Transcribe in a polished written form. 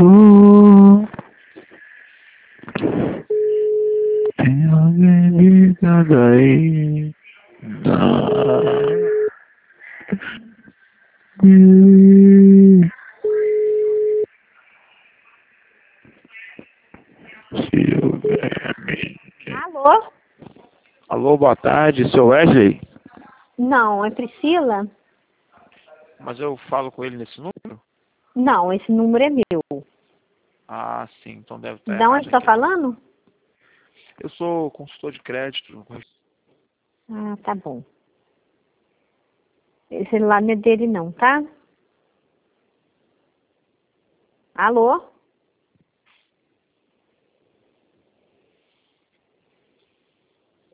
Tem alguém ligado aí? Não. Alô? Alô, boa tarde, seu Wesley? Não, é Priscila? Mas eu falo com ele nesse número? Não, esse número é meu. Ah, sim, então deve estar Da onde errado você está aqui. falando? Eu sou consultor de crédito. Ah, tá bom. Esse celular não é dele não, tá? Alô?